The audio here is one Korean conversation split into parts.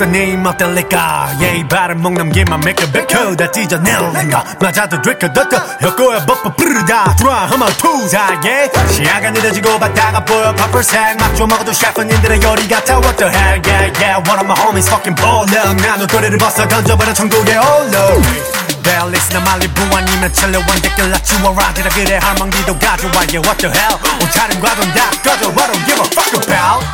내 힘 어떨까 yeah 발은 목 넘기만 make it better 다 찢어내는가 맞아도 될까 더 혀꼬에 벅벅 부르다 들어와 한번 투자 yeah 시야가 느려지고 바다가 보여 퍼플색 막좀 먹어도 셰프님들의 요리 같아 what the hell yeah yeah one of my homies fucking baller 나도 또래를 벗어 던져버려 천국에 홀로 벨리스나 말리부 아니면 첼로원 댓글 낮추어라 지라 그래 할망기도 가져와 yeah what the hell 옷차림과는 다 꺼져 I don't give a fuck about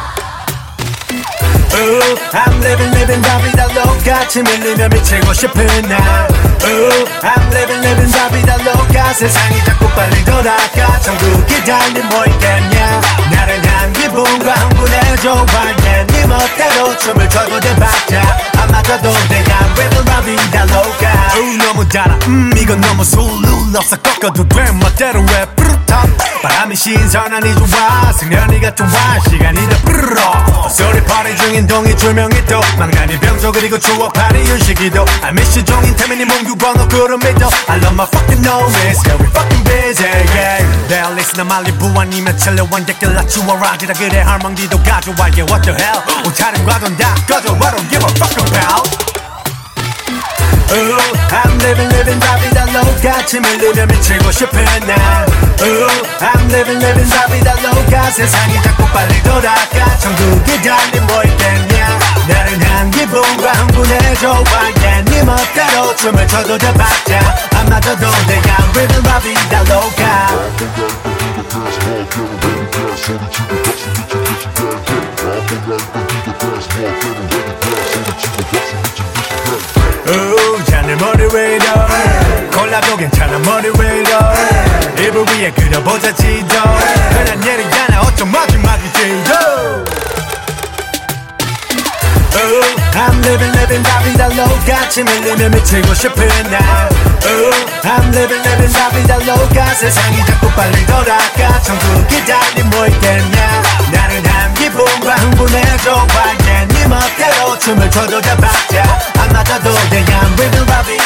Ooh, I'm living la vida loca 침 흘리며 미치고 싶은 나 Ooh, I'm living la vida loca 세상이 자꾸 빨리 돌아가 천국이 달리 뭐 있겠냐 나른한 기분과 흥분해져 yeah, 네 멋대로 춤을 춰도 돼봤자 안 맞아도 돼 I'm living la vida loca Ooh, 너무 달아 이건 너무 술룰 없어 꺾어도 돼 멋대로 왜 뿌듯하 바람이 신선하니 좋아 승련이가 좋아 시간이 다 뿌르러 소리 파리 중인 동이 조명이 또 망나니 병조 그리고 추억 파리 윤식이도 I miss you 종인 태민이 몽규광 너 그런 믿어 I love my fucking noise yeah we fucking busy yeah 벨리스나 말리부 아니면 첼로원 댓글 낮추어라 지라 그래 할망기도 가져와 yeah what the hell 옷차림과는 다 꺼져 I don't give a fuck about Ooh, I'm living la vida loca 침 흘리며 미치고 싶은 나 Ooh, I'm living la vida loca 세상이 자꾸 빨리 돌아가 천국이 달리 뭐 있겠냐 나른한 기분과 흥분해져 yeah, 네 멋대로 춤을 춰도 돼봤자 안 맞아도 돼 I'm living la vida loca Ooh, 자네 머리 왜 이래 콜라도 괜찮아 머리 왜 이래 이불 위에 그려보자 지도 그냥 예리잖아 어쩜 마지막이지 Ooh, I'm living la vida loca 침 흘리며 미치고 싶은 나 Ooh, I'm living la vida loca 세상이 자꾸 빨리 돌아가 천국이 달리 뭐 있겠냐 나른한 기분과 흥분해져 yeah, 네 멋대로 춤을 춰도 돼봤자 안 맞아도 돼 I'm living la vida